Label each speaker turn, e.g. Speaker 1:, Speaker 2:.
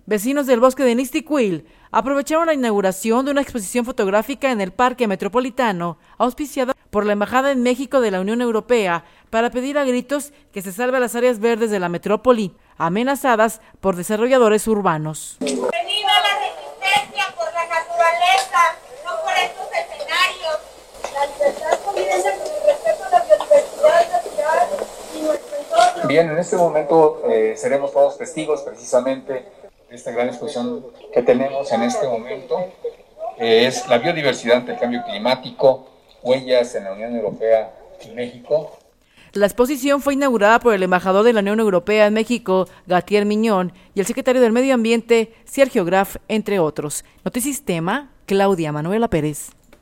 Speaker 1: Vecinos del bosque de Nisticuil aprovecharon la inauguración de una exposición fotográfica en el Parque Metropolitano, auspiciada por la Embajada en México de la Unión Europea, para pedir a gritos que se salve las áreas verdes de la metrópoli, amenazadas por desarrolladores urbanos.
Speaker 2: ¡Viva la resistencia por la naturaleza, no por estos escenarios! La libertad comienza con el respeto a la biodiversidad natural y nuestro entorno.
Speaker 3: Bien, en este momento seremos todos testigos precisamente de esta gran exposición que tenemos en este momento. Es la biodiversidad ante el cambio climático, huellas en la Unión Europea y México.
Speaker 1: La exposición fue inaugurada por el embajador de la Unión Europea en México, Gatier Miñón, y el secretario del Medio Ambiente, Sergio Graf, entre otros. Notisistema, Claudia Manuela Pérez.